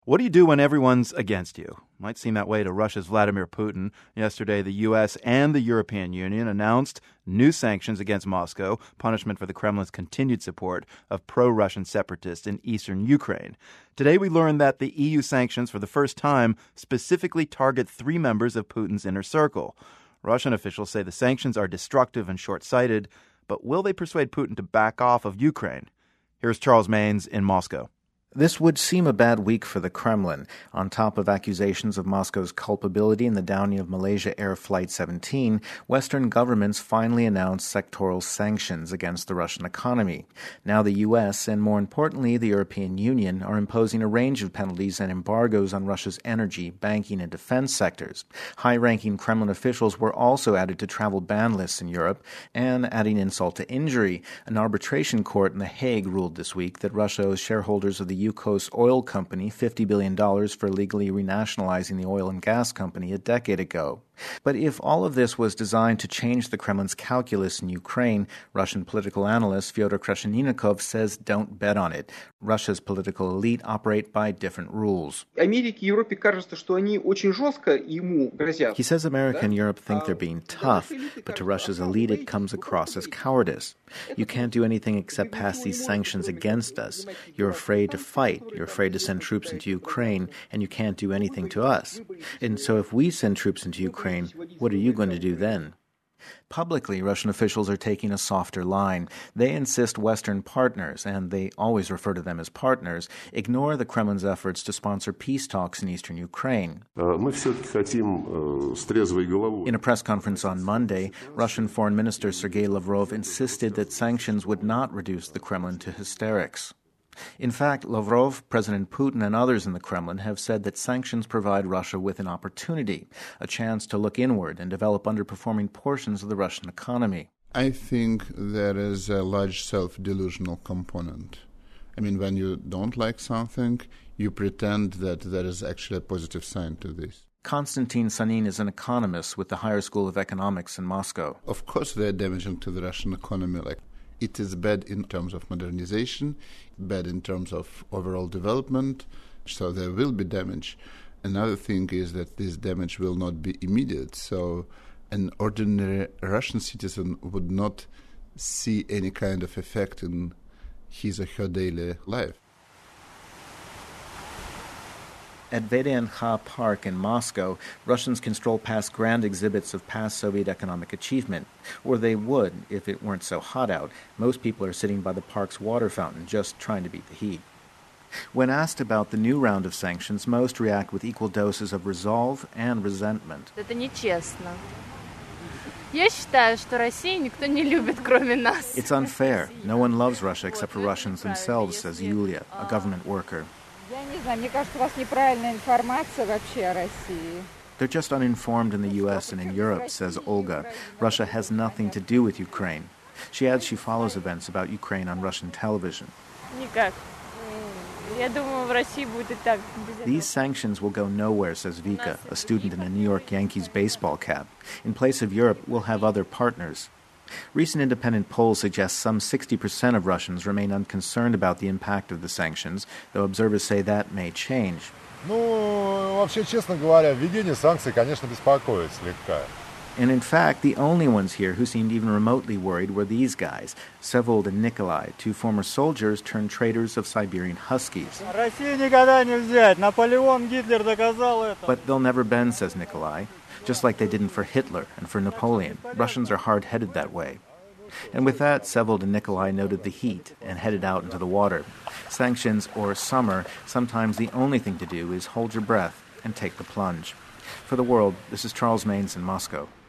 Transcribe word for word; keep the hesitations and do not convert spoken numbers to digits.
What do you do when everyone's against you? Might seem that way to Russia's Vladimir Putin. Yesterday, the U S and the European Union announced new sanctions against Moscow, punishment for the Kremlin's continued support of pro-Russian separatists in eastern Ukraine. Today, we learned that the E U sanctions, for the first time, specifically target three members of Putin's inner circle. Russian officials say the sanctions are destructive and short-sighted, but will they persuade Putin to back off of Ukraine? Here's Charles Maynes in Moscow. This would seem a bad week for the Kremlin. On top of accusations of Moscow's culpability in the downing of Malaysia Air Flight seventeen, Western governments finally announced sectoral sanctions against the Russian economy. Now the U S and, more importantly, the European Union are imposing a range of penalties and embargoes on Russia's energy, banking, and defense sectors. High-ranking Kremlin officials were also added to travel ban lists in Europe, and adding insult to injury, an arbitration court in The Hague ruled this week that Russia owes shareholders of the Yukos Oil Company fifty billion dollars for illegally renationalizing the oil and gas company a decade ago. But if all of this was designed to change the Kremlin's calculus in Ukraine, Russian political analyst Fyodor Krasheninnikov says don't bet on it. Russia's political elite operate by different rules. He says America and Europe think they're being tough, but to Russia's elite it comes across as cowardice. You can't do anything except pass these sanctions against us. You're afraid to fight. You're afraid to send troops into Ukraine, and you can't do anything to us. And so if we send troops into Ukraine, what are you going to do then? Publicly, Russian officials are taking a softer line. They insist Western partners, and they always refer to them as partners, ignore the Kremlin's efforts to sponsor peace talks in eastern Ukraine. In a press conference on Monday, Russian Foreign Minister Sergei Lavrov insisted that sanctions would not reduce the Kremlin to hysterics. In fact, Lavrov, President Putin, and others in the Kremlin have said that sanctions provide Russia with an opportunity, a chance to look inward and develop underperforming portions of the Russian economy. I think there is a large self-delusional component. I mean, when you don't like something, you pretend that there is actually a positive side to this. Konstantin Sanin is an economist with the Higher School of Economics in Moscow. Of course, they're damaging to the Russian economy. Like, it is bad in terms of modernization, bad in terms of overall development, so there will be damage. Another thing is that this damage will not be immediate, so an ordinary Russian citizen would not see any kind of effect in his or her daily life. At V D N K Park in Moscow, Russians can stroll past grand exhibits of past Soviet economic achievement. Or they would, if it weren't so hot out. Most people are sitting by the park's water fountain, just trying to beat the heat. When asked about the new round of sanctions, most react with equal doses of resolve and resentment. Это нечестно. Я считаю, что Россию никто не любит, кроме нас. It's unfair. No one loves Russia except for Russians themselves, says Yulia, a government worker. They're just uninformed in the U S and in Europe, says Olga. Russia has nothing to do with Ukraine. She adds she follows events about Ukraine on Russian television. These sanctions will go nowhere, says Vika, a student in a New York Yankees baseball cap. In place of Europe, we'll have other partners. Recent independent polls suggest some sixty percent of Russians remain unconcerned about the impact of the sanctions, though observers say that may change. And in fact, the only ones here who seemed even remotely worried were these guys, Vsevolod and Nikolai, two former soldiers turned traders of Siberian Huskies. But they'll never bend, says Nikolai. Just like they didn't for Hitler and for Napoleon. Russians are hard-headed that way. And with that, Vsevolod and Nikolai noted the heat and headed out into the water. Sanctions or summer, sometimes the only thing to do is hold your breath and take the plunge. For The World, this is Charles Maynes in Moscow.